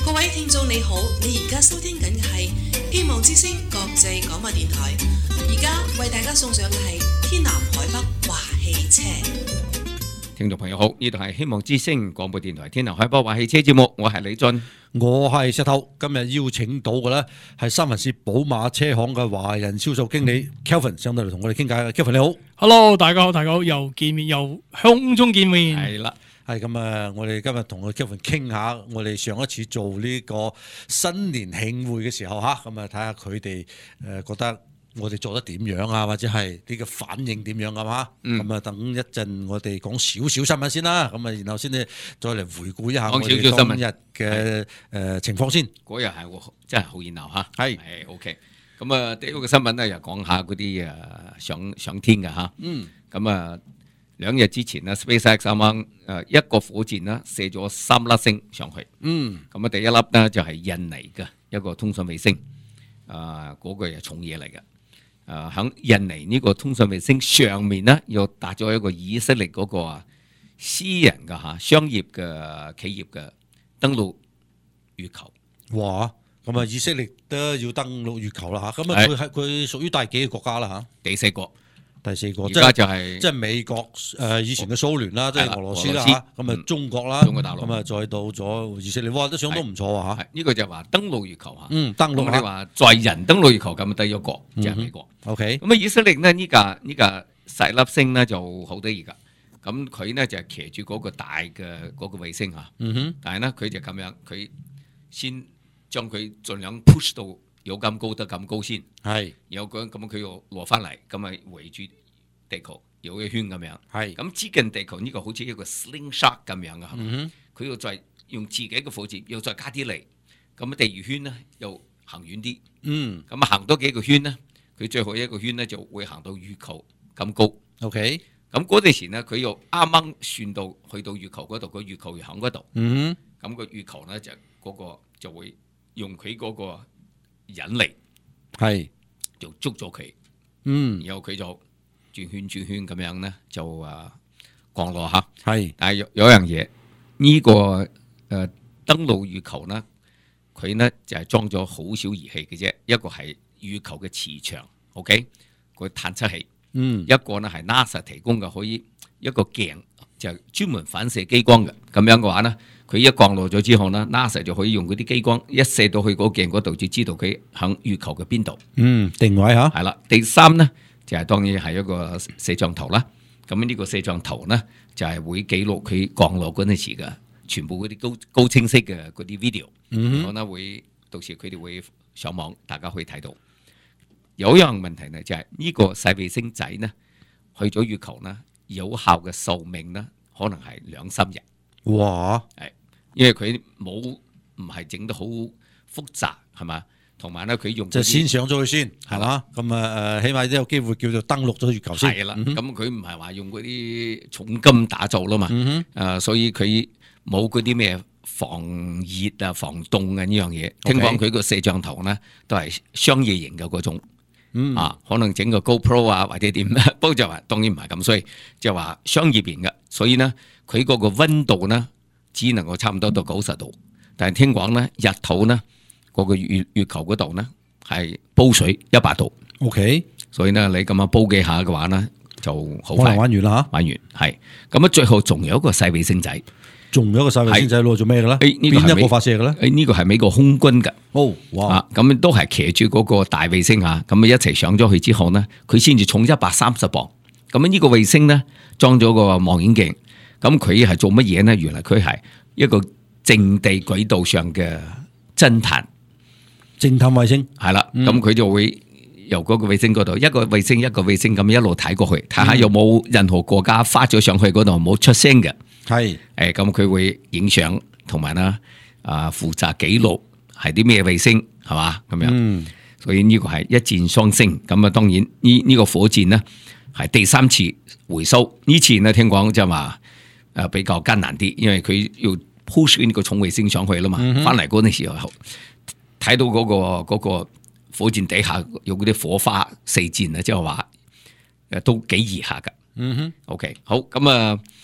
各位聽眾你好，你而家收聽緊嘅係希望之聲國際廣播電台，而家為大家送上嘅係天南海北話汽車。 聽眾朋友好，呢度係希望之聲廣播電台天南海北話汽車節目，我係李俊， 我係石頭。今日邀請到嘅咧係三藩市寶馬車行嘅華人銷售經理 Kelvin 上到嚟同我哋傾偈。Kelvin 你好 ，Hello， 大家好，又見面，又空中見面， 係啦。 係咁啊！我哋今日同阿 Kelvin 傾下，我哋上一次做呢個新年慶會嘅時候嚇，咁啊睇下佢哋覺得我哋做得點樣啊，或者係呢個反應點樣啊嘛。咁啊等一陣我哋講少少新聞先啦，咁啊然後先至再嚟回顧一下我哋當日嘅情況先。 嗰日係真係好熱鬧嚇， 係 OK。咁啊第一個新聞咧又講下嗰啲上天嘅嚇。咁啊2日之前咧 SpaceX 啱啱一個火箭咧射咗3粒星上去。咁啊第一粒咧就係印尼嘅一個通訊衛星，嗰個係重嘢嚟嘅。喺印尼呢個通訊衛星上面咧又搭咗一個以色列嗰個私人嘅商業嘅企業嘅登陸月球。 哇！咁啊以色列都要登陸月球啦嚇，咁啊佢屬於第幾個國家啦嚇？ 第4個。 第4個， 而家就係即係美國以前嘅蘇聯啦，即係俄羅斯啦，咁啊中國啦， 中國大陸， 咁啊再到咗以色列，哇都相當唔錯啊嚇！ 呢個就話登陸月球嚇， 登陸你話載人登陸月球咁得一個，就係美國。 OK， 咁啊以色列呢呢架細粒星呢就好得意㗎，咁佢呢就係騎住嗰個大嘅嗰個衛星嚇，但係呢佢就咁樣，佢先將佢盡量 push 到有咁高得咁高先， 係， 然後咁佢又落翻嚟，咁啊圍住地球有一圈咁樣， 係， 咁接近地球呢個好似一個 slingshot 咁樣嘅，係嘛？佢要再用自己嘅火箭，又再加啲力，咁第二圈呢又行遠啲，咁啊行多幾個圈呢，佢最後一個圈呢就會行到月球咁高。 OK， 咁嗰陣時呢，佢又啱啱算到去到月球嗰度，個月球又喺嗰度，咁個月球呢就嗰個就會用佢嗰個引力係就捉咗佢，然後佢就轉圈咁樣咧就降落嚇。係，但係有樣嘢呢個登陸月球呢，佢呢就係裝咗好少儀器嘅啫，一個係月球嘅磁場 ，OK， 個探測器，一個呢係 NASA 提供嘅，可以一個鏡就係專門反射激光嘅，咁樣嘅話呢。佢一降落咗之後呢 NASA 就可以用嗰啲激光一射到去嗰鏡嗰度，就知道佢喺月球嘅邊度。 定位嚇。係啦， 第3呢，就係當然係一個攝像頭啦。咁呢個攝像頭呢，就係會記錄佢降落嗰陣時嘅全部嗰啲高清晰嘅嗰啲 video。然後呢會到時佢哋會上網，大家可以睇到。有一樣問題呢，就係呢個細衛星仔呢，去咗月球呢，有效嘅壽命呢，可能係2-3日。 哇！ 係，因為佢唔係整得好複雜，係嘛？同埋咧，佢用就先上咗去先，係嘛？咁啊起碼都有機會叫做登陸咗月球先。 係啦，咁佢唔係話用嗰啲重金打造啦嘛。所以佢冇嗰啲咩防熱啊、防凍啊呢樣嘢。聽講佢個攝像頭呢都係商業型嘅嗰種。可能整個 GoPro 啊或者點，不過就話當然唔係咁，所以就話商業型嘅，所以呢佢嗰個溫度呢只能夠差唔多到90度，但係聽講呢日頭呢嗰個月球嗰度呢係煲水100度。OK， 所以呢你咁樣煲幾下嘅話呢就好快玩完啦嚇， 玩完係咁啊，最後仲有一個細衛星仔。 仲有一個細衛星仔攞做咩嘅咧？ 邊一個發射嘅咧？ 呢個係美國空軍嘅。哇！咁都係騎住嗰個大衛星嚇，咁一齊上咗去之後呢，佢先至重130磅。咁呢個衛星呢，裝咗個望遠鏡，咁佢係做乜嘢呢？原來佢係一個淨地軌道上嘅偵探衛星。係啦，咁佢就會由嗰個衛星嗰度一個衛星咁一路睇過去，睇下有冇任何國家發咗上去嗰度冇出聲嘅。係，咁佢會影相，同埋啦，負責記錄係啲咩衛星，係嘛咁樣。所以呢個係一箭雙星。咁啊，當然呢個火箭呢係第3次回收。呢次呢聽講就話比較艱難啲，因為佢要 push 呢個重衛星上去啦嘛。翻嚟嗰陣時候睇到嗰個火箭底下有嗰啲火花四箭啊，即係話都幾熱下噶。OK， 好咁啊。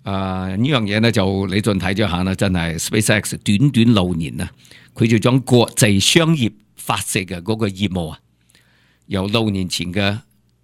呢樣嘢咧就你盡睇咗下啦，真係 SpaceX 短短6年啊，佢就將國際商業發射嘅嗰個業務啊，由6年前嘅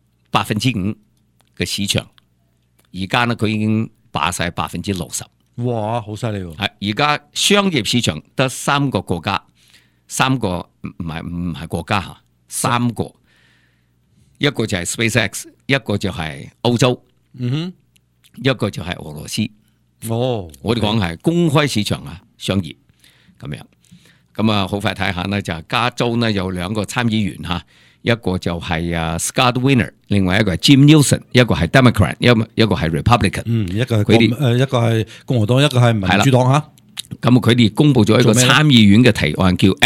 5%嘅市場，而家呢佢已經霸晒60%。 哇，好犀利喎！ 係而家商業市場得3個國家，3個唔係國家嚇，3個，一個就係 SpaceX， 一個就係歐洲，一個就係俄羅斯。 哦， 我哋講係公開市場啊，商業咁樣。咁啊，好快睇下呢，就係加州呢有2個參議員嚇，一個就係Scott Wiener，另外一個係 Jim Newsom， 一個係 Democrat， 一個係 Republican。 一個係共和黨，一個係民主黨嚇。 咁佢哋公布咗一個參議院嘅提案，叫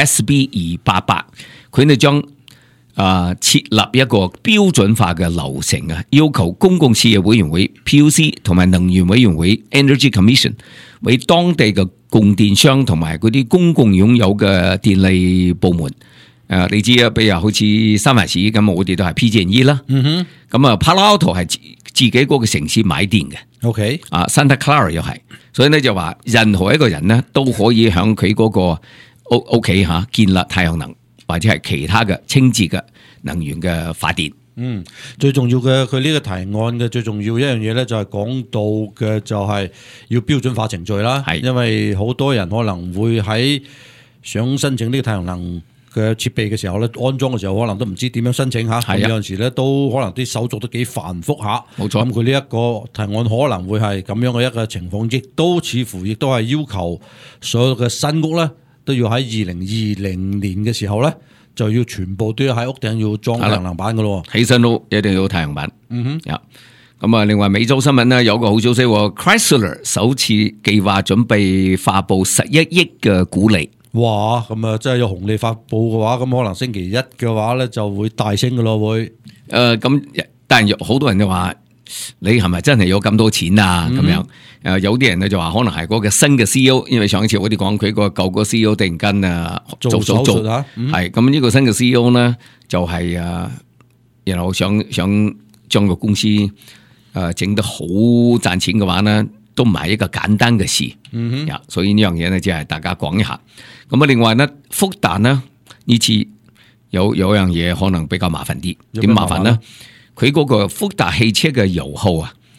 SB288，佢哋將設立一個標準化嘅流程啊，要求公共事業委員會 PUC 同埋能源委員會 Energy Commission 為當地嘅供電商同埋嗰啲公共擁有嘅電力部門。你知啊，比如好似三藩市咁，我哋都係 PG&E 啦。咁啊，Palo Alto 係自己嗰個城市買電嘅。 OK。 Santa Clara 又係，所以咧就話任何一個人呢都可以喺佢嗰個屋企建立太陽能或者係其他嘅清潔嘅能源嘅發電。 最重要嘅佢呢個提案嘅最重要一樣嘢咧，就係講到嘅就係要標準化程序啦。係，因為好多人可能會喺想申請呢個太陽能嘅設備嘅時候咧，安裝嘅時候可能都唔知點樣申請嚇，有陣時咧都可能啲手續都幾繁複嚇。冇錯，咁佢呢一個提案可能會係咁樣嘅一個情況，亦都似乎亦都係要求所有嘅新屋咧都要喺2020年嘅時候咧就要全部都要喺屋頂要裝太陽能板嘅咯。起身屋一定要太陽板。咁啊，另外美洲新聞呢，有個好消息，Chrysler 首次計劃準備發布11億嘅股利。哇！咁啊，真係有紅利發布嘅話，咁可能星期一嘅話咧就會大升嘅咯，會。咁但係好多人就話，你係咪真係有咁多錢啊？咁樣有啲人咧就話，可能係嗰個新嘅 CEO， 因為上一次我哋講佢個舊個 CEO 突然間做手術嚇，係咁呢個新嘅 CEO 咧就係然後想將個公司整得好賺錢嘅話咧，都唔係一個簡單嘅事。所以呢樣嘢咧，即係大家講一下。咁啊，另外咧，福特呢次有樣嘢可能比較麻煩啲。點麻煩呢？佢嗰個福特汽車嘅油耗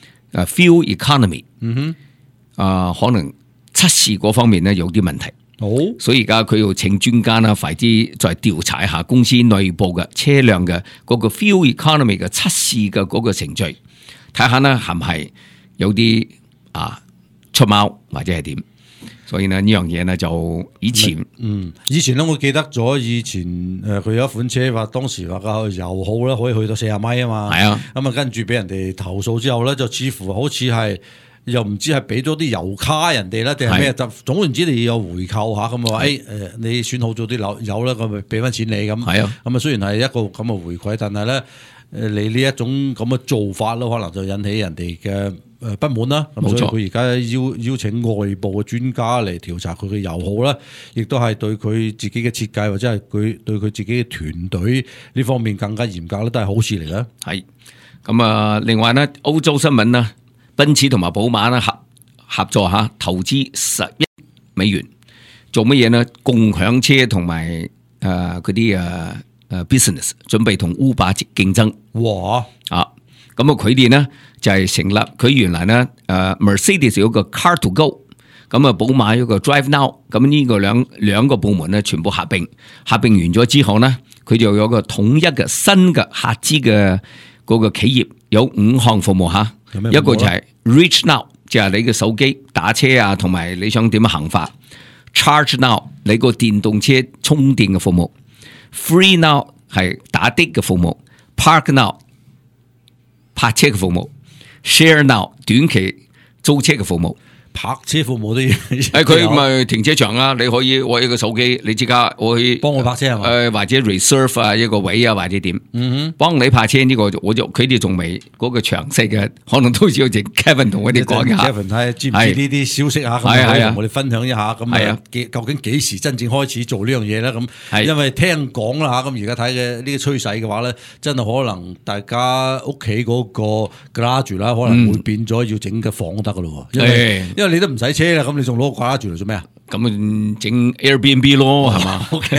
fuel economy，可能測試嗰方面咧有啲問題。所以而家佢要請專家啦，快啲再調查一下公司內部嘅車輛嘅嗰個 fuel economy 嘅測試嘅嗰個程序，睇下呢係唔係有啲出貓或者係點。所以呢樣嘢呢，就以前咧我記得咗以前佢有一款車話當時話個油耗咧可以去到40米啊嘛，係啊，咁啊跟住俾人哋投訴之後咧，就似乎好似係又唔知係俾咗啲油卡人哋啦定係咩，就總言之你有回扣下咁啊話你損耗咗啲油啦，咁咪俾翻錢你咁，係啊，咁啊雖然係一個咁嘅回饋，但係咧你呢一種咁嘅做法咯，可能就引起人哋嘅不滿啦，咁所以佢而家邀請外部嘅專家嚟調查佢嘅油耗啦，亦都係對佢自己嘅設計或者係佢對佢自己嘅團隊呢方面更加嚴格啦，都係好事嚟嘅。係咁啊，另外呢，歐洲新聞啦，奔馳同埋寶馬啦合作下投資10億美元做乜嘢呢？共享車同埋嗰啲business 準備同 Uber 競爭。哇！咁啊佢哋呢就係成立佢原來呢Mercedes 有個 Car to Go， 咁啊寶馬有個 Drive Now， 咁呢個兩個部門呢全部合併完咗之後呢，佢就有個統一嘅新嘅合資嘅嗰個企業，有5項服務嚇，一個就係 Reach Now， 就係你嘅手機打車啊，同埋你想點樣行法 ；Charge Now， 你個電動車充電嘅服務；Free Now 係打的嘅服務 ；Park Now，泊車嘅服務 ，Share Now 短期租車嘅服務泊車服務都要。 佢咪停車場啊，你可以我一個手機，你即刻我去幫我泊車係嘛？ 或者 reserve 啊一個位啊或者點，幫你泊車呢個佢哋仲未嗰個詳細嘅，可能都要請 Kevin 同我哋講一下。 Kevin 睇知唔知呢啲消息啊？咁可以同我哋分享一下。咁啊，究竟幾時真正開始做呢樣嘢咧？咁因為聽講啦嚇，咁而家睇嘅呢個趨勢嘅話咧，真係可能大家屋企嗰個 garage 啦，可能會變咗要整嘅房得噶咯。因為你都唔使車啦，咁你仲攞個 garage 嚟做咩啊？ 咁整 Airbnb 咯，係嘛 ？OK，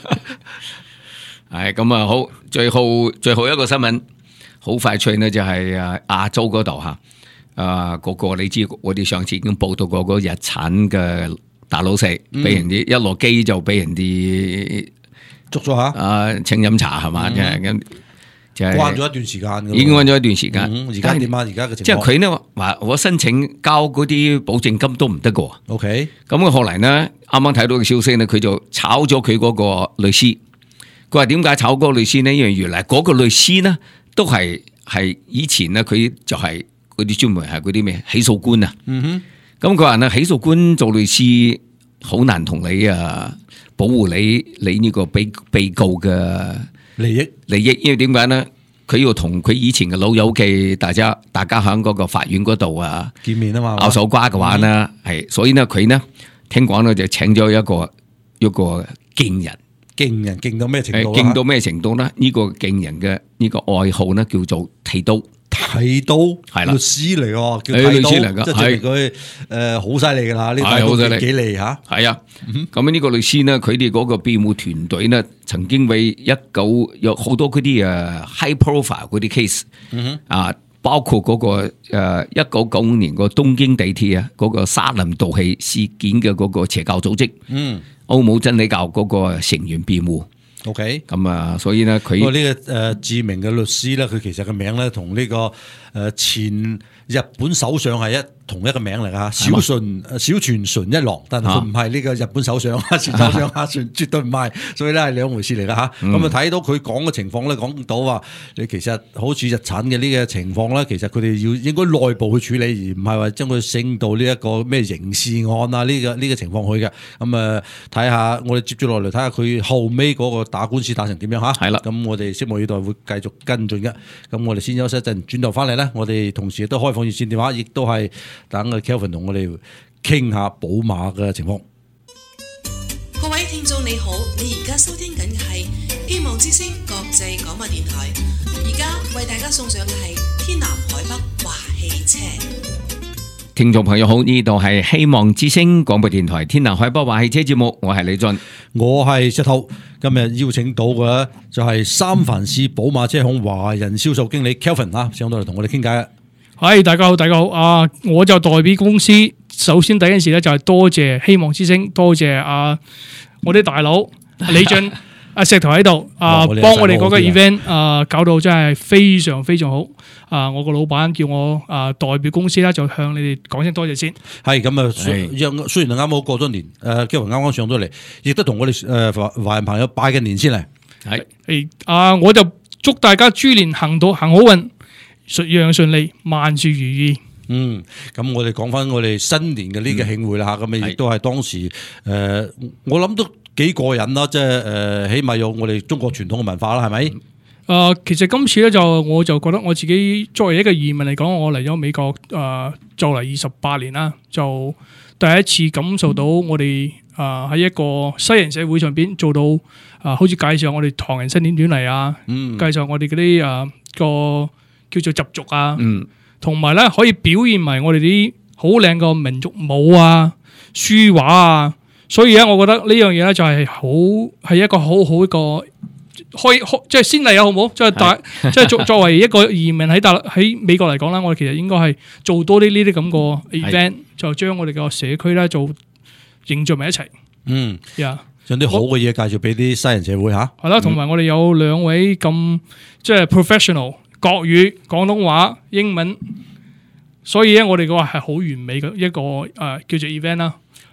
係咁啊，好，最後一個新聞，好快脆呢，就係亞洲嗰度嚇，嗰個你知我哋上次已經報道過嗰個日產嘅大老細，俾人哋一落機就俾人哋捉咗下， 請飲茶係嘛？咁就係關咗一段時間， 已經關咗一段時間。 而家點啊？而家嘅情況即係佢呢話我申請交嗰啲保證金都唔得㗎。 OK， 咁後嚟呢，啱啱睇到嘅消息呢，佢就炒咗佢嗰個律師。佢話點解炒嗰個律師呢？因為原來嗰個律師呢都係以前呢，佢就係嗰啲專門係嗰啲咩起訴官啊。咁佢話呢，起訴官做律師好難同你保護你呢個被告嘅利益，因為點解呢？佢要同佢以前嘅老友記，大家喺嗰個法院嗰度見面啊嘛， 拗手瓜嘅話呢，所以呢佢呢聽講呢就請咗一個勁人， 勁到咩程度？ 勁到咩程度呢？呢個勁人嘅呢個愛好呢叫做剃刀。 剃刀係啦，律師嚟喎，叫剃刀嚟㗎， 即係證明佢好犀利㗎啦！呢個都幾利嚇。係啊， 咁呢個律師呢，佢哋嗰個辯護團隊呢，曾經為有好多嗰啲high profile 嗰啲 case，包括嗰個1995年個東京地鐵嗰個沙林毒氣事件嘅嗰個邪教組織，歐姆真理教嗰個成員辯護。 OK， 咁所以呢，佢呢個知名嘅律師咧，佢其實個名咧同呢個前日本首相係同一個名嚟㗎，小泉純一郎，但係佢唔係呢個日本首相前首相絕對唔係，所以咧係兩回事嚟㗎嚇。咁睇到佢講嘅情況咧，講到話你其實好似日產嘅呢個情況咧，其實佢哋應該內部去處理，而唔係話將佢升到呢一個咩刑事案啊呢個情況去嘅。咁睇下我哋接住落嚟睇下佢後尾嗰個打官司打成點樣嚇。係啦，咁我哋拭目以待，會繼續跟進嘅。咁我哋先休息一陣，轉頭翻嚟咧，我哋同時亦都開放熱線電話，亦都係等阿 Kelvin 同我哋傾下寶馬嘅情況。 各位聽眾你好，你而家收聽緊嘅係希望之聲國際廣播電台，而家為大家送上嘅係天南海北華汽車。 聽眾朋友好，呢度係希望之聲廣播電台天南海北華汽車節目，我係李俊， 我係石頭。今日邀請到嘅就係三藩市寶馬車行華人銷售經理 Kelvin 上到嚟同我哋傾偈。 係，大家好，我就代表公司。首先第一件事咧就係多謝希望之星，多謝我啲大佬李俊石頭喺度幫我哋嗰個 event 搞到真係非常非常好。我個老闆叫我代表公司啦，就向你哋講聲多謝先。係咁啊，雖然啱好過咗年，Kelvin 啱啱上咗嚟，亦都同我哋華人朋友拜嘅年先嚟。係我就祝大家豬年行好運。順樣順利，萬事如意。咁我哋講翻我哋新年嘅呢個慶會啦嚇，咁亦都係當時我諗都幾過癮啦，即係起碼有我哋中國傳統嘅文化啦，係咪？其實今次咧我就覺得我自己作為一個移民嚟講，我嚟咗美國就嚟28年啦，就第一次感受到我哋喺一個西人社會上邊做到好似介紹我哋唐人新年短嚟啊，介紹我哋嗰啲個叫做習俗啊，同埋咧可以表現埋我哋啲好靚嘅民族舞啊、書畫啊，所以咧我覺得呢樣嘢咧就係一個好好一個即係先例啊，好唔好？即係作為一個移民喺美國嚟講啦，我哋其實應該係做多啲呢啲咁個 event，就將我哋個社區咧做凝聚埋一齊。將啲好嘅嘢介紹俾啲西人社會嚇。係啦，同埋我哋有兩位咁即係 professional。國語、廣東話、英文，所以咧我哋嘅話係好完美嘅一個叫做 event 啦。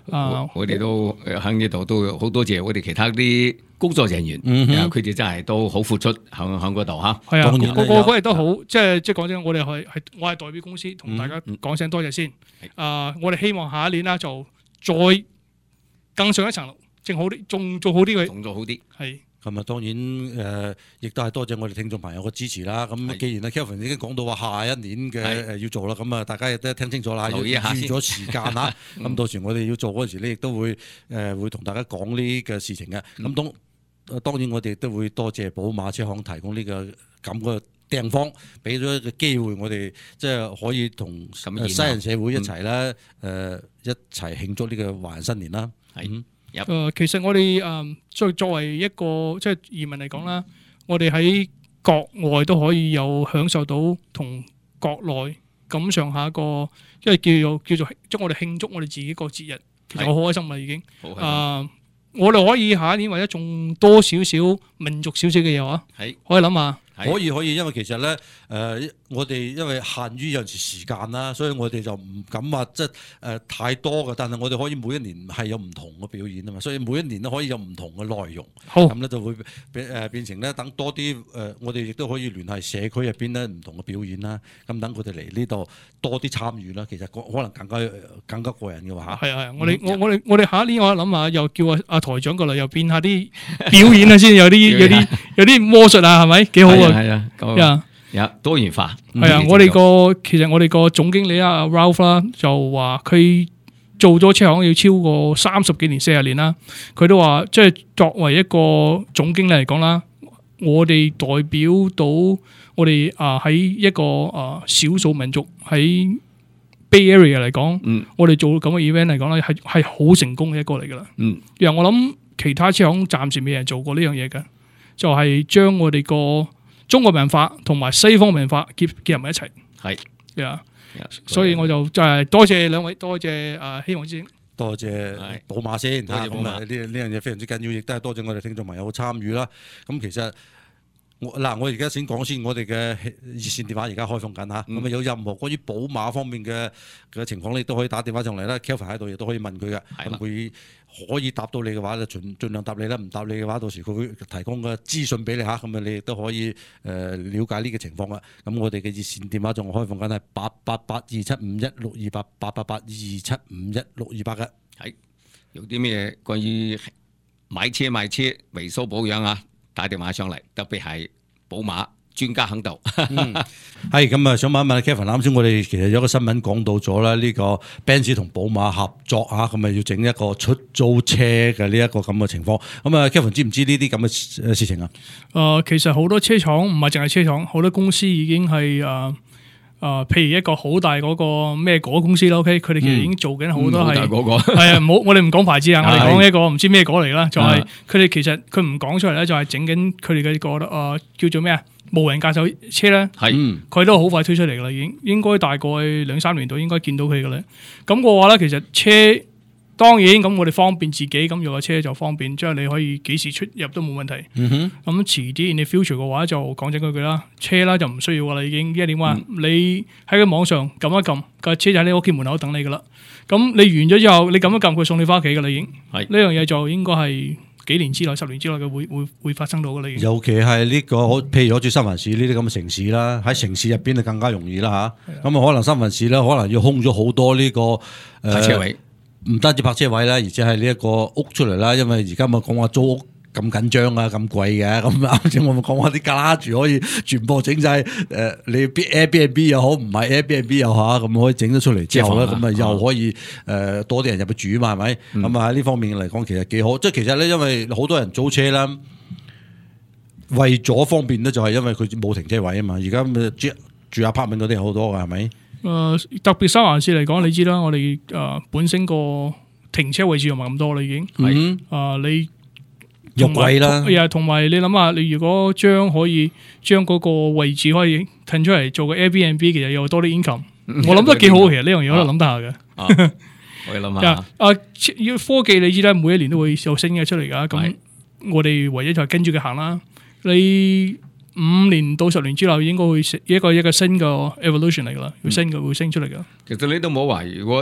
我哋都喺呢度都好多謝我哋其他啲工作人員，佢哋真係都好付出喺嗰度嚇。 係啊， 當然個個亦都好，即係講真，我哋我係代表公司同大家講聲多謝先。我哋希望下一年啦，就再更上一層樓，正好啲，仲做好啲佢， 仲做好啲。 係。 咁啊，當然亦都係多謝我哋聽眾朋友嘅支持啦。咁既然咧 Kelvin 已經講到話下一年嘅要做啦，咁啊大家亦都聽清楚啦， 留意下先預咗時間啦。咁到時我哋要做嗰陣時咧，亦都會同大家講呢個事情嘅。咁當然我哋都會多謝寶馬車行提供呢個咁嘅地方，俾咗一個機會我哋即係可以同西人社會一齊咧一齊慶祝呢個華人新年啦。 其實我哋作為一個即係移民嚟講啦，我哋喺國外都可以有享受到同國內咁上下個，即係叫做即係我哋慶祝我哋自己個節日，其實我好開心啦已經。我哋可以下一年或者仲多少少民族少少嘅嘢啊，可以諗下。 可以，因為其實咧我哋因為限於有陣時時間啦，所以我哋就唔敢話即係太多嘅。但係我哋可以每一年係有唔同嘅表演啊嘛，所以每一年都可以有唔同嘅內容。咁咧就會變成咧等多啲我哋亦都可以聯繫社區入邊咧唔同嘅表演啦。咁等佢哋嚟呢度多啲參與啦。其實可能更加過癮嘅話嚇。係， 我哋下一年我諗下又叫阿台長過嚟又變下啲表演啊先，有啲魔術啊，係咪幾好啊？ 係啊，多元化。 係啊，其實我哋個總經理啊 Ralph 啦，就話佢做咗車行要超過30幾年、40年啦。佢都話，即係作為一個總經理嚟講啦，我哋代表到我哋喺一個少數民族喺 Bay Area 嚟講，我哋做咁嘅 event 嚟講咧，係好成功嘅一個嚟噶啦。因為我諗其他車行暫時未人做過呢樣嘢嘅。就係將我哋個中國文化同埋西方文化結合埋一齊，係，所以我就係多謝兩位，多謝希望之星， 多謝寶馬先， 多謝寶馬。 呢樣嘢非常之緊要，亦都係多謝我哋聽眾朋友嘅參與啦。咁其實我而家先講先，我哋嘅熱線電話而家開放緊嚇，咁有任何關於寶馬方面嘅情況，你都可以打電話上嚟啦。Kelvin 喺度亦都可以問佢嘅，咁佢可以答到你嘅話就盡量答你啦，唔答你嘅話，到時佢會提供嘅資訊俾你嚇，咁啊你亦都可以了解呢個情況啦。咁我哋嘅熱線電話仲開放緊係88827516288，88827516288嘅。 係有啲咩關於買車賣車維修保養啊，打電話上嚟，特別係寶馬專家喺度。 係咁啊，想問一問 Kelvin，啱先我哋其實有個新聞講到咗啦，呢個 Benz 同寶馬合作啊，咁啊要整一個出租車嘅呢一個咁嘅情況。咁啊 Kelvin 知唔知呢啲咁嘅事情啊？ 其實好多車廠唔係淨係車廠，好多公司已經係譬如一個好大嗰個咩果公司啦 ，OK， 佢哋其實已經做緊好多係係啊，我哋唔講牌子啊，我哋講一個唔知咩果嚟啦，就係佢哋其實佢唔講出嚟咧，就係整緊佢哋嘅個叫做咩啊無人駕駛車咧，佢都好快推出嚟噶啦，已經應該大概2-3年度應該見到佢噶啦。咁嘅話咧，其實車當然咁我哋方便自己咁用個車就方便，即係你可以幾時出入都冇問題。咁遲啲 in the future 嘅話就講真嗰句啦，車啦就唔需要噶啦已經，因為點話你喺個網上撳一撳，個車就喺你屋企門口等你噶啦。咁你完咗之後，你撳一撳佢送你翻屋企噶啦已經。呢樣嘢就應該係幾年之內、10年之內嘅會發生到嘅啦。 尤其係呢個譬如好似三藩市呢啲咁嘅城市啦，喺城市入邊就更加容易啦嚇。咁啊可能三藩市咧，可能要空咗好多呢個泊車位。 唔單止泊車位啦，而且係呢一個屋出嚟啦，因為而家咪講話租屋咁緊張啊，咁貴嘅，咁啱先我咪講話啲家住可以全部整晒你 Airbnb 又好，唔係 Airbnb 又好，咁可以整得出嚟之後咧，咁啊又可以多啲人入去住嘛，係咪？咁啊喺呢方面嚟講，其實幾好。即係其實咧，因為好多人租車啦，為咗方便咧，就係因為佢冇停車位啊嘛。而家住 apartment 嗰啲好多㗎，係咪？ 特別三藩市嚟講，你知啦，我哋本身個停車位置又唔係咁多啦，已經。你又貴啦。 同埋你諗下，你如果可以將嗰個位置可以騰出嚟做個 Airbnb， 其實又多啲 income，我諗都幾好。其實呢樣嘢我都諗得下嘅。 我諗下。 要科技你知啦，每一年都會有新嘅出嚟㗎。咁我哋唯一就係跟住佢行啦。你5年到10年之後，應該會一個新嘅 evolution 嚟噶啦，會升出嚟噶。 其實你都冇話，如果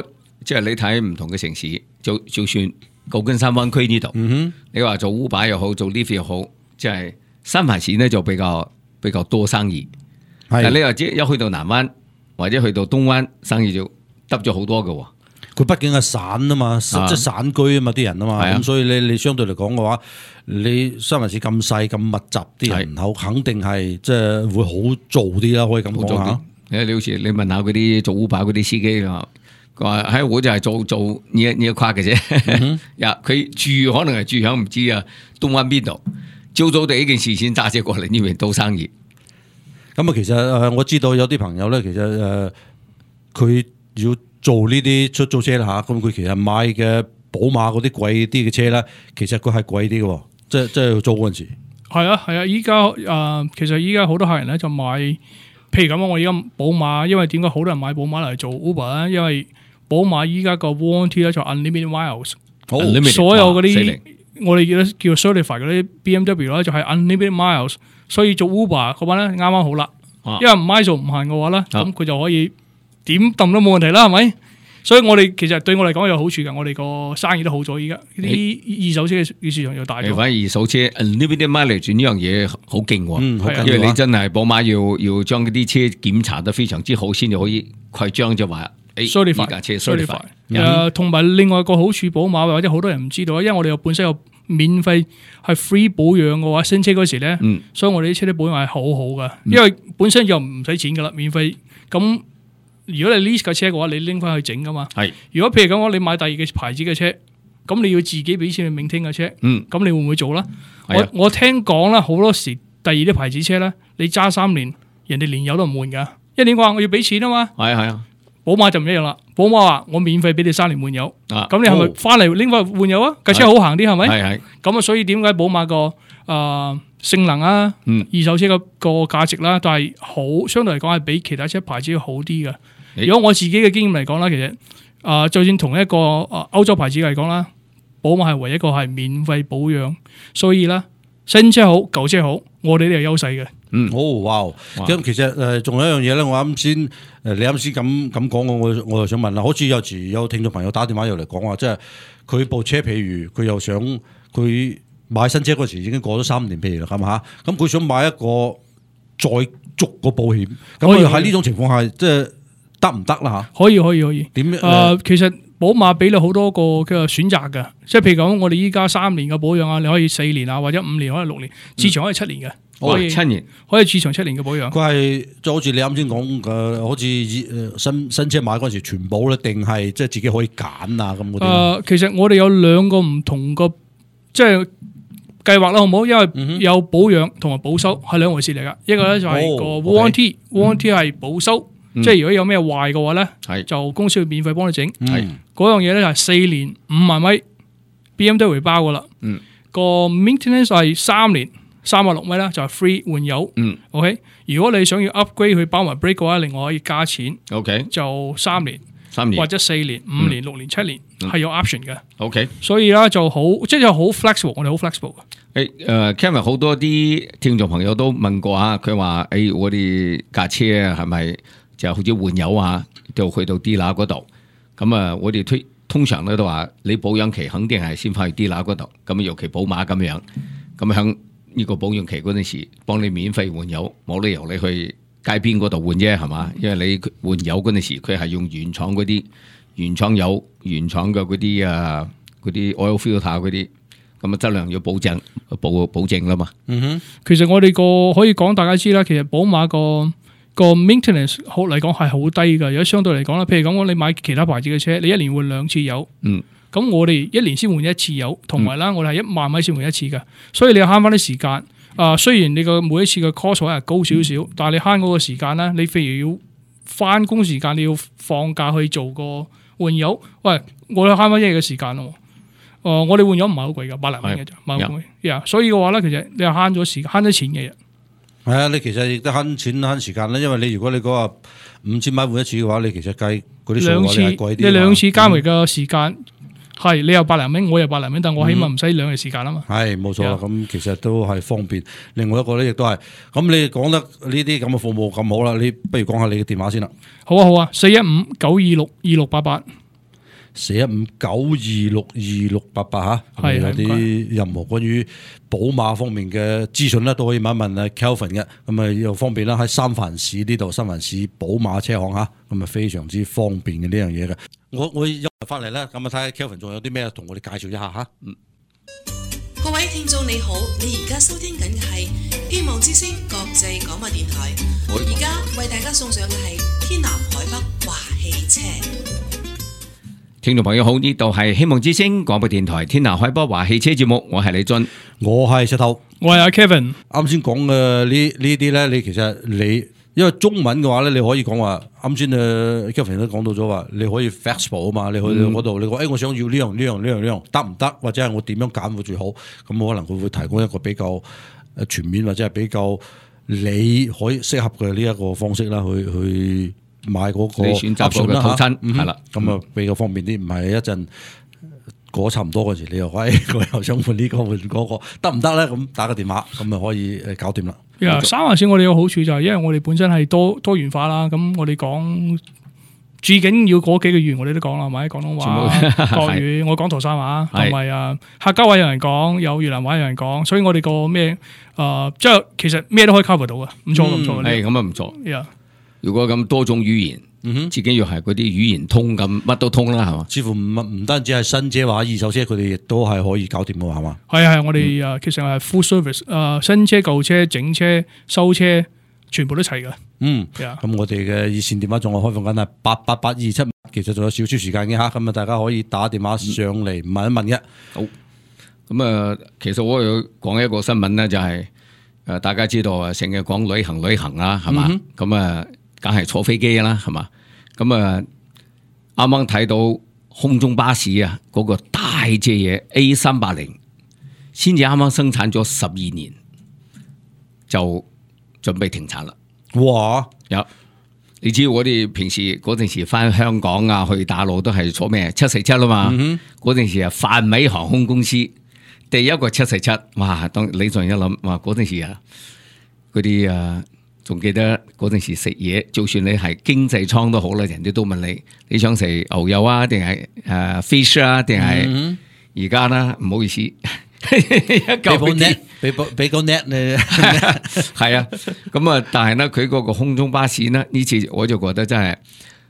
即係你睇唔同嘅城市，就算舊金山灣區呢度，你話做 Uber 又好，做 Lyft 又好，即係三藩市呢就比較多生意。但係你話一去到南灣或者去到東灣，生意就得咗好多嘅喎。 佢畢竟係散啊嘛，即係散居啊嘛，啲人啊嘛，咁所以你相對嚟講嘅話，你三藩市咁細咁密集，啲人口肯定係即係會好做啲啦，可以咁講下。 你好似你問下嗰啲做 Uber 嗰啲司機啊，佢話喺我就係做呢一跨嘅啫。佢住可能係住響唔知啊東灣邊度，朝早第一件事先揸車過嚟呢邊做生意。 咁啊，其實我知道有啲朋友咧，其實佢要做呢啲出租車啦嚇，咁佢其實買嘅寶馬嗰啲貴啲嘅車咧，其實佢係貴啲嘅喎，即係租嗰陣時。係啊，依家其實依家好多客人咧就買，譬如咁我而家寶馬，因為點解好多人買寶馬嚟做 Uber 咧？因為寶馬依家個 warranty 咧就 unlimited miles，所有嗰啲我哋叫 certified 嗰啲 BMW 咧就係 unlimited miles，所以做 Uber 嗰班咧啱啱好啦，因為 miles 唔限嘅話咧，咁佢就可以點抌都冇問題啦，係咪？所以我哋其實對我嚟講有好處㗎，我哋個生意都好咗。依家啲二手車嘅市場又大咗。反而二手車 unlimited mileage 呢樣嘢好勁喎，因為你真係寶馬要將嗰啲車檢查得非常之好，先至可以規章就話呢架車 certified。 同埋另外一個好處，寶馬或者好多人唔知道，因為我哋有本身有免費係 free 保養嘅話，新車嗰時咧，所以我哋啲車啲保養係好好㗎，因為本身就唔使錢㗎啦，免費咁。如果你 lease 架車嘅話，你拎翻去整噶嘛。係。如果譬如講你買第二個牌子嘅車，咁你要自己俾錢去 maintain 架車。咁你會唔會做啦？我聽講啦，好多時第二啲牌子車咧，你揸3年，人哋連油都唔換噶。因為點講？我要俾錢啊嘛。係啊。寶馬就唔一樣啦。寶馬話我免費俾你3年換油。咁你係咪翻嚟拎翻去換油啊？架車好行啲係咪？係。咁啊，所以點解寶馬個性能啊，二手車個價值啦，但係好相對嚟講係比其他車牌子要好啲嘅。如果我自己嘅經驗嚟講啦，其實就算同一個歐洲牌子嚟講啦，寶馬係唯一一個係免費保養，所以啦，新車好舊車好，我哋都有優勢嘅。 哇！咁其實仲有一樣嘢咧，我啱先你啱先咁講，我又想問啦，好似有時有聽眾朋友打電話入嚟講話，即係佢部車，譬如佢又想佢買新車嗰時已經過咗3年，譬如啦，係嘛？咁佢想買一個再續個保險，咁喺呢種情況下，即係得唔得啦？嚇，可以。 點？其實寶馬俾你好多個嘅選擇嘅，即係譬如講，我哋依家3年嘅保養啊，你可以4年啊，或者5年，可以6年，至長可以7年嘅。7年可以至長7年嘅保養。 佢係就好似你啱先講嘅，好似新車買嗰陣時全保咧，定係即係自己可以揀啊咁嗰啲？ 其實我哋有2個唔同個即係計劃啦，好唔好？因為有保養同埋保修係2回事嚟噶。一個咧就係個 warranty 係保修，即係如果有咩壞嘅話咧，就公司會免費幫你整。嗰樣嘢咧就係4年5萬米 BMW 會包噶啦。個 maintenance 係3年360米啦，就係 free 換油。OK， 如果你想要 upgrade 去包埋 brake 嘅話，另外可以加錢。OK， 就3年或者4年、5年、6年、7年係有 option 嘅。OK， 所以咧就好，即係好 flexible， 我哋好 flexible 嘅。 Kevin 好多啲聽眾朋友都問過啊，佢話我哋架車係咪就好似換油啊，就去到 dealer 嗰度？咁啊，我哋通常咧都話你保養期肯定係先翻去 dealer 嗰度。咁尤其寶馬咁樣，咁響呢個保養期嗰陣時，幫你免費換油，冇理由你去街邊嗰度換啫，係嘛？因為你換油嗰陣時，佢係用原廠嗰啲原廠油、原廠嘅嗰啲 oil filter 嗰啲，咁啊質量要保證啦嘛。 其實我哋可以講大家知啦，其實寶馬個 maintenance 好嚟講係好低㗎。如果相對嚟講啦，譬如講你買其他牌子嘅車，你1年換2次油。咁我哋1年先換1次油，同埋啦，我哋係1萬米先換1次嘅，所以你又慳翻啲時間。雖然你個每一次嘅 cost 係高少少，但係你慳嗰個時間咧，你譬如要翻工時間，你要放假去做個換油，喂，我哋慳翻1日嘅時間咯。我哋換油唔係好貴㗎，100零蚊嘅啫，唔係好貴。所以嘅話咧，其實你又慳咗時間，慳咗錢嘅。 係啊，你其實亦都慳錢慳時間啦，因為你如果你嗰個5000米換1次嘅話，你其實計嗰啲數嘅話係貴啲。你2次加埋嘅時間。係，你有100零蚊，我有100零蚊，但我起碼唔使2日時間啊嘛。係，冇錯啦，咁其實都係方便。另外一個咧，亦都係，咁你講得呢啲咁嘅服務咁好啦，你不如講下你嘅電話先啦。 好啊，415-926-2688。 4159262688嚇，咁有啲任何關於寶馬方面嘅資訊咧，都可以問一問 Kelvin 嘅，咁啊又方便啦，喺三藩市呢度，三藩市寶馬車行嚇，咁啊非常之方便嘅呢樣嘢嘅。我一翻嚟咧，咁啊睇下 Kelvin 仲有啲咩同我哋介紹一下嚇。 各位聽眾你好，你而家收聽緊嘅係希望之聲國際廣播電台，而家為大家送上嘅係天南海北華汽車。 聽眾朋友好，呢度係希望之聲廣播電台天南海北華汽車節目，我係李俊， 我係石頭， 我係阿 Kevin。 啱先講嘅呢啲咧，你其實你因為中文嘅話咧，你可以講話啱先Kevin 都講到咗話，你可以 flexible 啊嘛，你去到嗰度，你講我想要呢樣得唔得？或者係我點樣揀會最好？咁可能佢會提供一個比較全面或者係比較你可以適合嘅呢一個方式啦，去買嗰個你選擇嗰個套餐係啦， 咁啊比較方便啲，唔係一陣過差唔多嗰時，你又我又想換呢個換嗰個，得唔得咧？咁打個電話，咁啊可以搞掂啦。 三藩市我哋有好處就係，因為我哋本身係多元化啦，咁我哋講最緊要嗰幾個語言我哋都講啦，係咪？廣東話、國語，我講土生話，同埋客家話有人講，有越南話有人講，所以我哋個咩即係其實咩都可以 cover 到嘅，唔錯唔錯。 係咁啊，唔錯。如果咁多種語言，最緊要係嗰啲語言通咁，乜都通啦，係嘛？ 似乎唔單止係新車或者二手車，佢哋亦都係可以搞掂嘅，係嘛？ 係我哋其實係 full service， 新車、舊車、整車、收車，全部都齊嘅。 咁我哋嘅熱線電話仲係開放緊係888275，其實仲有少少時間嘅嚇，咁啊大家可以打電話上嚟問一問嘅。 好，咁其實我要講一個新聞咧，就係大家知道啊，成日講旅行啊，係嘛？咁梗係坐飛機啦，係嘛？咁啱啱睇到空中巴士啊，嗰個大隻嘢 A380，先至啱啱生產咗12年，就準備停產啦。 哇！ 你知我哋平時嗰陣時翻香港啊，去大陸都係坐咩747啦嘛。嗰陣時啊，泛美航空公司第一個747，哇！當你仲一諗，哇！嗰陣時啊，嗰啲仲記得嗰陣時食嘢，就算你係經濟艙都好啦，人哋都問你想食牛油啊，定係fish 啊，定係而家啦，唔好意思， 俾個 net 你係啊，咁但係咧，佢嗰個空中巴士呢次我就覺得真係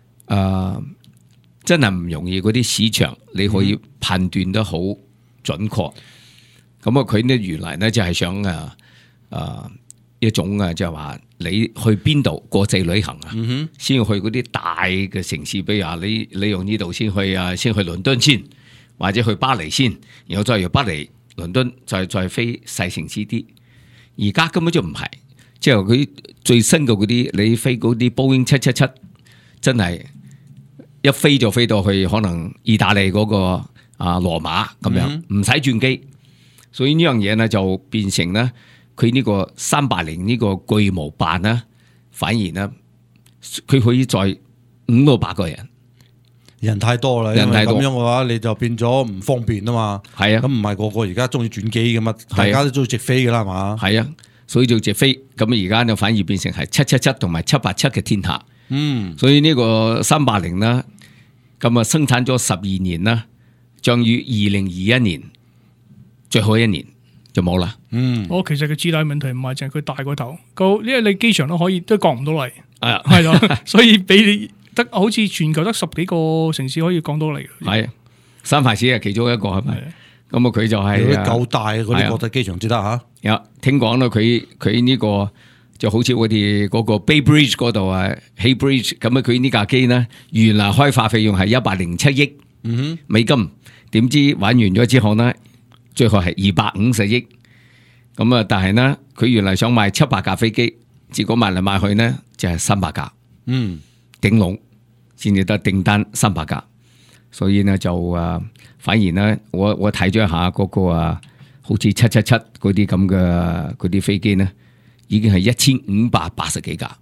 真係唔容易，嗰啲市場你可以判斷得好準確。咁佢呢原來呢就係想一種就係話你去邊度國際旅行啊，先要去嗰啲大嘅城市，比如話你用呢度先去倫敦先，或者去巴黎先，然後再由巴黎倫敦再飛細城市啲。而家根本就唔係，即係佢最新嘅嗰啲，你飛嗰啲波音777，真係一飛就飛到去可能意大利嗰個羅馬咁樣，唔使轉機。所以呢樣嘢呢就變成呢。佢呢個380呢個巨無霸呢，反而呢，佢可以載5到8個人太多啦，人太多咁樣嘅話，你就變咗唔方便啊嘛。係啊，咁唔係個個而家中意轉機噶嘛，大家都中意直飛噶啦嘛。係啊， 所以就直飛，咁而家就反而變成係777同埋787嘅天下。所以呢個380呢，咁生產咗12年啦，將於2021年最後一年。就冇啦。 我其實佢最大問題唔係淨係佢大個頭，因為你機場都可以都降唔到嚟，係咯，所以俾你得好似全球得10幾個城市可以降到嚟。 係三藩市係其中一個係咪？咁佢就係夠大嗰啲國際機場至得嚇。 聽講啦，佢呢個就好似我哋嗰個 Bay Bridge 嗰度Hay Bridge 咁佢呢架機呢，原來開發費用係107億美金，點知玩完咗之後呢？最後係250億，咁但係呢，佢原來想賣700架飛機，結果賣嚟賣去呢，就係300架，頂籠先至得訂單300架，所以呢，就反而呢，我睇咗一下嗰個好似777嗰啲咁嘅嗰啲飛機呢，已經係1580幾架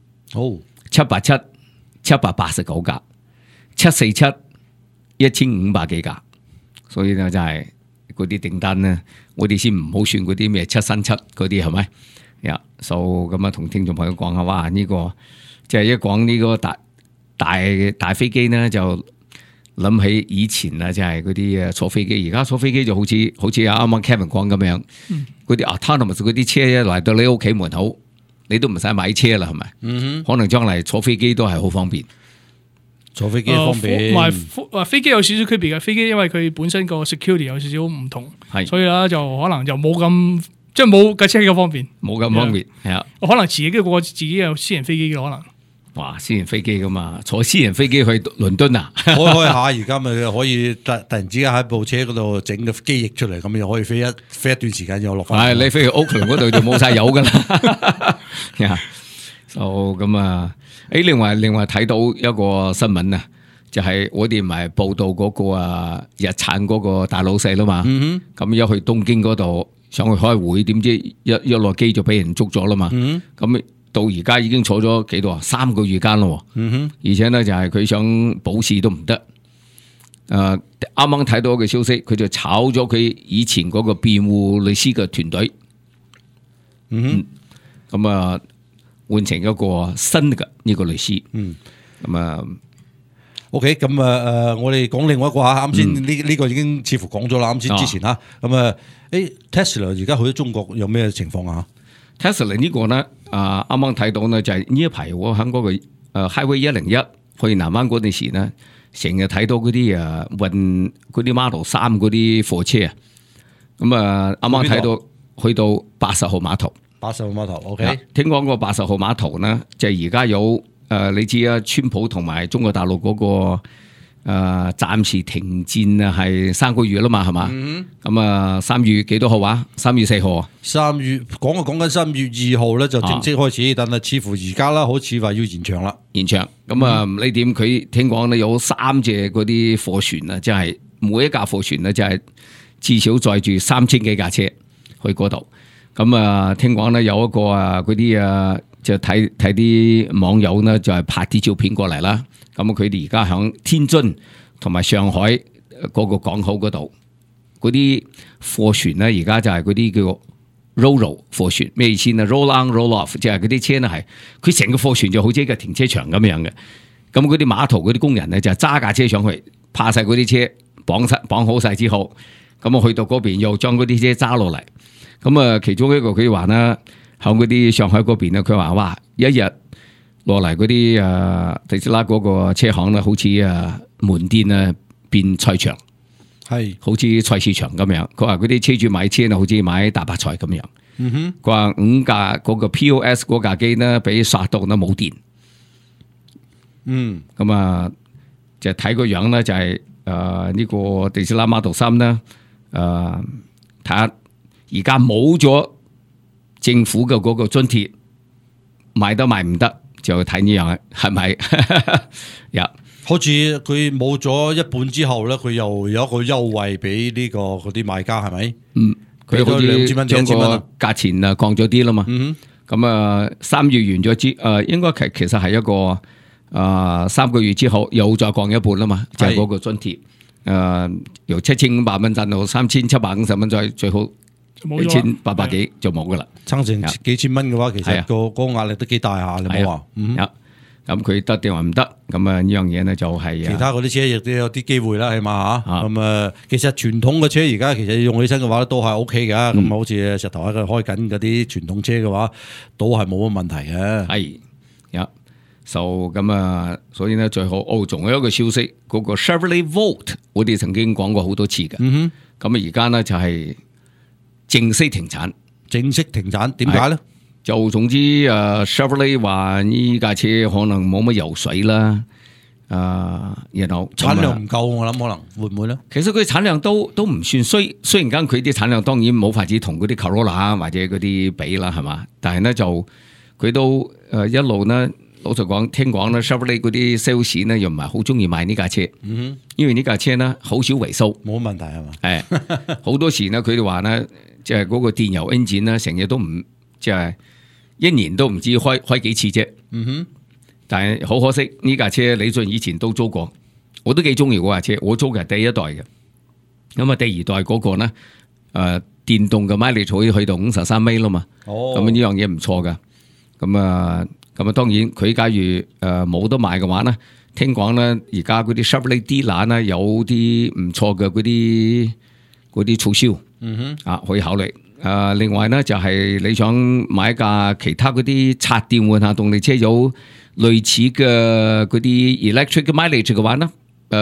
，787 789架，747 1500幾架，所以呢就係。嗰啲訂單咧，我哋先唔好算嗰啲咩737嗰啲係咪？咁同聽眾朋友講下，哇！呢個即係一講呢個大飛機咧，就諗起以前啊，即係嗰啲坐飛機，而家坐飛機就好似啱啱 Kevin 講咁樣，嗰啲 autonomous 嗰啲車一嚟到你屋企門口，你都唔使買車啦，係咪？可能將來坐飛機都係好方便。 坐飛機方便， 飛機有少少區別嘅。飛機因為佢本身個 security 有少少唔同，所以咧就可能就冇咁即係冇架車咁方便， 冇咁方便係啊。 可能自己個自己有私人飛機嘅可能。 哇！私人飛機噶嘛，坐私人飛機去倫敦啊， 開下而家咪可以突然之間喺部車嗰度整個機翼出嚟，咁又可以飛一段時間又落翻。 係你飛去屋崙嗰度就冇晒油噶啦。就咁啊！另外睇到一個新聞啊，就係我哋唔係報道嗰個日產嗰個大老細啦嘛。咁一去東京嗰度上去開會，點知一落機就俾人捉咗啦嘛。咁到而家已經坐咗幾多啊？3個月間咯。而且咧就係佢想保市都唔得。啱啱睇到一個消息，佢就炒咗佢以前嗰個辯護律師嘅團隊。咁啊換成一個新嘅呢個律師。咁啊 ，OK， 咁我哋講另外一個啱先呢個已經似乎講咗啦，啱先之前啦。咁啊，Tesla 而家去咗中國有咩情況啊？ Tesla 呢個咧，啱啱睇到咧就係呢一排我喺嗰個Highway 101去南灣嗰陣時咧，成日睇到嗰啲運嗰啲 Model 3嗰啲貨車啊。咁啊，啱啱睇到去到80號碼頭。 80號碼頭 ，OK。 聽講個80號碼頭咧，就係而家有你知啊，川普同埋中國大陸嗰個暫時停戰啊，係3個月啦嘛，係嘛？咁啊，3月幾多號啊？3月4號啊 ？3月講緊3月2號咧就正式開始，但係似乎而家啦，好似話要延長啦。 延長咁啊，唔理點，佢聽講咧有3隻嗰啲貨船啊，即係每一架貨船咧，就係至少載住3000幾架車去嗰度。咁啊，聽講咧有一個嗰啲就睇啲網友呢，就係拍啲照片過嚟啦。咁佢哋而家響天津同埋上海嗰個港口嗰度，嗰啲貨船咧，而家就係嗰啲叫 Ro-Ro 貨船，咩意思呢？ Roll on roll off， 即係嗰啲車呢係佢成個貨船就好似一個停車場咁樣嘅。咁嗰啲碼頭嗰啲工人呢，就揸架車上去，泊晒嗰啲車，綁好晒之後，咁啊去到嗰邊又將嗰啲車揸落嚟。咁啊，其中一個佢話啦，喺嗰啲上海嗰邊咧，佢話哇，一日落嚟嗰啲特斯拉嗰個車行咧，好似門店啊變菜場，係好似菜市場咁樣。佢話嗰啲車主買車啊，好似買大白菜咁樣。佢話5架嗰個 POS 嗰架機咧，俾刷到都冇電。咁啊，就睇個樣咧，就係呢個特斯拉 Model 3咧，睇下。而家冇咗政府嘅嗰個津貼，賣得賣唔得就睇呢樣係咪？ 好似佢冇咗一半之後咧，佢又有一個優惠俾呢個嗰啲買家係咪？ 佢好似將個價錢降咗啲啦嘛。咁啊，3月完咗應該其實係一個3個月之後又再降一半啦嘛，就係嗰個津貼由7500蚊賺到3750蚊，再最好。1800幾就冇噶啦， 撐成幾千蚊嘅話，其實個壓力都幾大下，你冇話。 咁佢得定話唔得？咁啊呢樣嘢呢就係其他嗰啲車亦都有啲機會啦，起碼嚇。咁其實傳統嘅車而家其實用起身嘅話都係 OK 嘅。咁好似石頭喺度開緊嗰啲傳統車嘅話，都係冇乜問題嘅。 係咁啊，所以呢最好仲有一個消息，嗰個 Chevrolet Volt， 我哋曾經講過好多次嘅。咁啊而家呢就係正式停產，點解咧？就總之Chevrolet 話呢架車可能冇乜油水啦，然後產量唔夠，我諗可能會唔會咧？ 其實佢產量都唔算衰，雖然間佢啲產量當然冇法子同嗰啲 Corolla 或者嗰啲比啦，係嘛？但係咧就佢都一路咧，老實講，聽講咧 Chevrolet 嗰啲 sales 咧又唔係好中意買呢架車，因為呢架車咧好少維修， 冇問題係嘛？ 係好多時咧，佢哋話咧。即係嗰個電油 engine 咧，成日都唔即係1年都唔知開幾次啫。但係好可惜呢架車，李俊以前都租過，我都幾中意嗰架車。我租嘅係第一代嘅，咁啊第二代嗰個咧，電動嘅 mileage 可以去到53米啦嘛。咁呢樣嘢唔錯噶。咁啊當然佢假如冇得賣嘅話咧， 聽講咧，而家嗰啲 Chevrolet dealer 咧有啲唔錯嘅嗰啲促銷，可以考慮。另外咧就係你想買架其他嗰啲插電換下動力車有類似嘅嗰啲 electric mileage 嘅話咧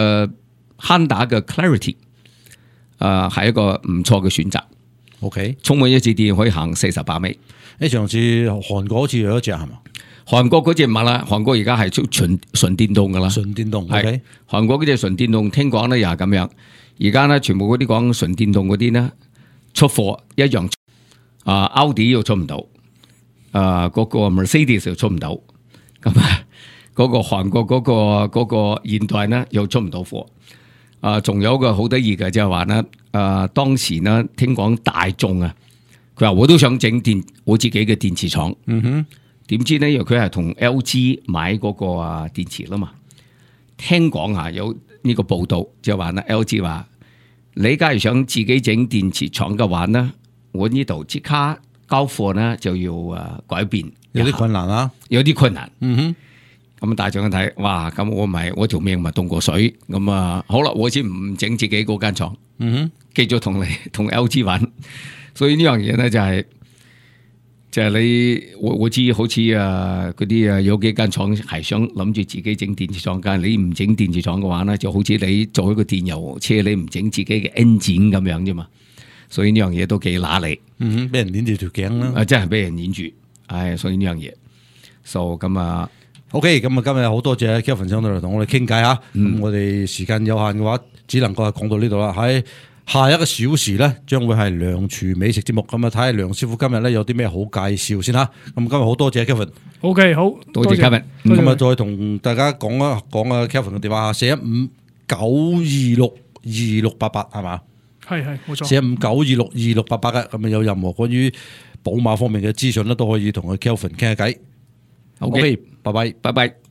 ，Honda 嘅 Clarity 係一個唔錯嘅選擇。 OK， 充滿一次電可以行48米。 上次韓國好似有一隻係嘛？ 韓國嗰隻唔係啦，韓國而家係純電動噶啦。 純電動 OK， 韓國嗰隻純電動聽講咧又係咁樣。而家咧全部嗰啲講純電動嗰啲咧出貨一樣，Audi 又出唔到，嗰個 Mercedes 又出唔到，咁嗰個韓國嗰個現代咧又出唔到貨。仲有個好得意嘅就係話咧，當時咧聽講大眾啊，佢話我都想整我自己嘅電池廠。點知咧，因為佢係同 LG 買嗰個電池啦嘛。聽講有呢個報道就話咧 ，LG 話你假如想自己整電池廠嘅話咧，我呢度即刻交貨咧就要改變， 有啲困難啊， 有啲困難。咁大眾一睇，哇！咁我條命咪凍過水。咁好啦，我先唔整自己嗰間廠，繼續同 LG 玩。所以呢樣嘢咧就係你我知好似嗰啲有幾間廠係想諗住自己整電池廠，但係你唔整電池廠嘅話咧，就好似你做一個電油車，你唔整自己嘅 engine 咁樣啫嘛。所以呢樣嘢都幾揦你， 俾人捏住條頸啦， 真係俾人捏住。所以呢樣嘢，so 咁 OK， 咁今日好多謝 Kelvin 上到嚟同我哋傾偈嚇。咁我哋時間有限嘅話，只能夠係講到呢度啦。喺下一個小時咧，將會係梁廚美食節目。咁睇下梁師傅今日咧有啲咩好介紹先嚇。咁今日好多謝 Kelvin。 OK， 好， 多謝 Kelvin。 咁再同大家講Kelvin 嘅電話嚇，415-926-2688係嘛？ 係冇錯。 415-926-2688嘅。咁有任何關於寶馬方面嘅資訊咧，都可以同Kelvin 傾下偈。OK，拜拜。